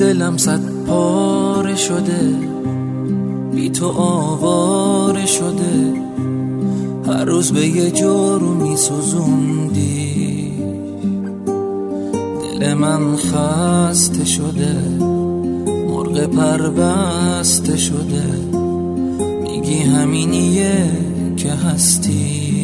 دلم صد پاره شده، بی تو آواره شده، هر روز به یه جور میسوزوندی. دل من خسته شده، مرغ پربسته شده، میگی همینیه که هستی.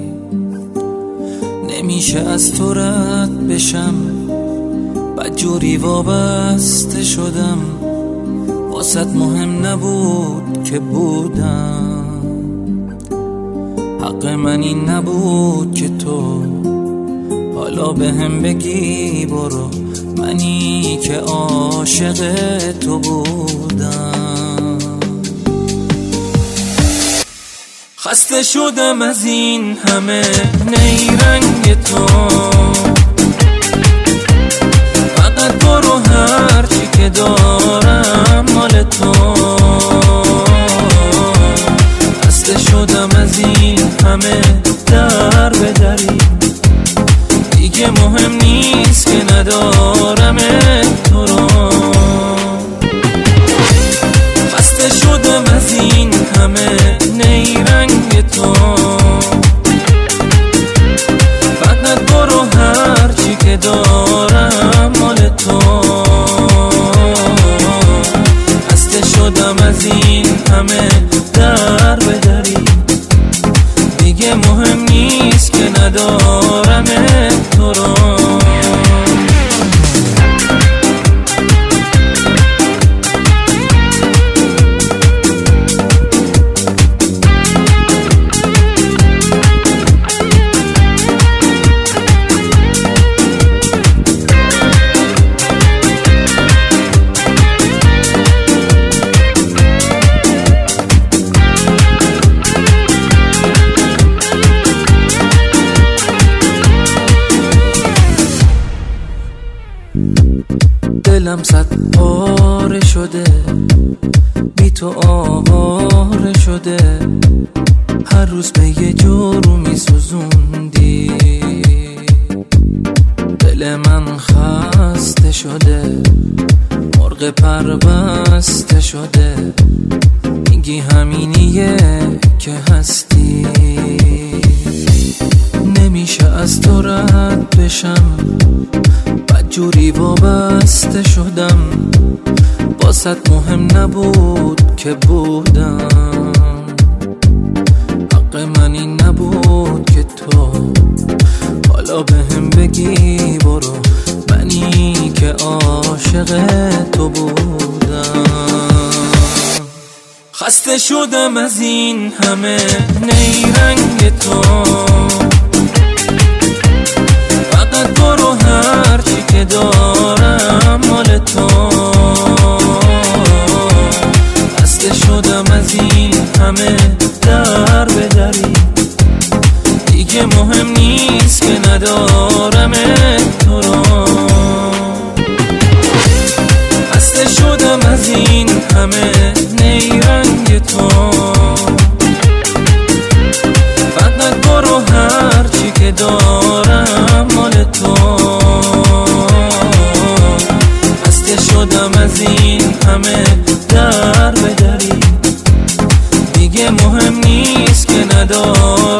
نمیشه از تو رد بشم، بدجوری وابسته شدم، واسط مهم نبود که بودم. حق من این نبود که تو حالا به هم بگی برو، منی که عاشق تو بودم. خسته شدم از این همه نیرنگ تو، فقط برو هرچی که دارم مال تو. خسته شدم از این همه در به دری، دیگه مهم نیست که ندارم تو رو. خسته شدم از این همه نیرنگ تو، فقط برو هرچی که دارم مال تو. خسته شدم از این همه در به دری، دیگه مهم نیست که ندارم تو رو. دلم صد پاره شده، بی تو آواره شده، هر روز به یه جور میسوزوندی. دل من خسته شده، مرغ پربسته شده، میگی همینیه که هستی. نمیشه از تو رد بشم، بدجوری وابسته شدم، واسط مهم نبود که بودم. حق من این نبود که تو حالا به هم بگی برو، منی که عاشق تو بودم. خسته شدم از این همه نیرنگ تو، فقط برو هرچی که دارم مال تو. خسته شدم از این همه در به دری، دیگه مهم نیست که ندارم تو رو. خسته شدم از این همه نیرنگ تو، فقط برو هرچی که دارم مال تو. خسته شدم از این همه در به دری، دیگه مهم نیست که ندارم